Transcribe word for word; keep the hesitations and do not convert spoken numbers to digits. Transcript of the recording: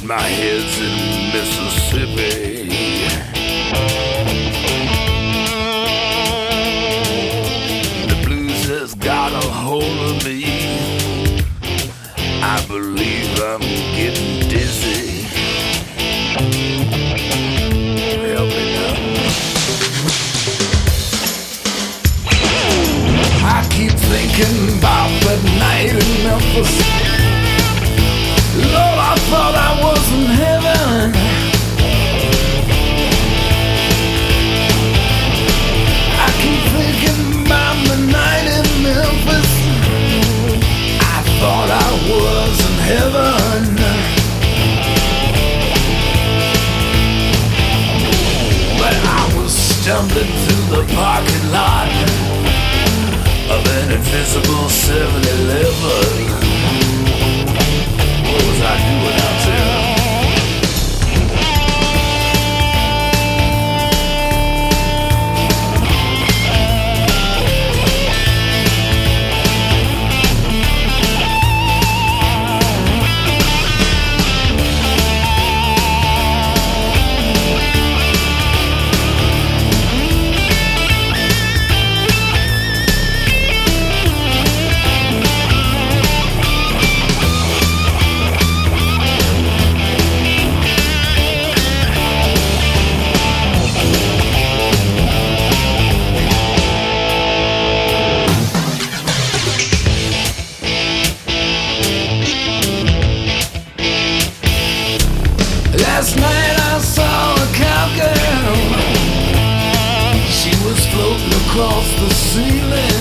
my head's in Mississippi. The blues has got a hold of me. I believe I'm getting dizzy. Help me now. I keep thinking about that night in Memphis. Lord, I thought I was in heaven. I keep thinking about the night in Memphis. I thought I was in heaven. But I was stumbling through the parking lot of an invisible seven eleven. What was I doing out there? Last night I saw a cowgirl. She was floating across the ceiling.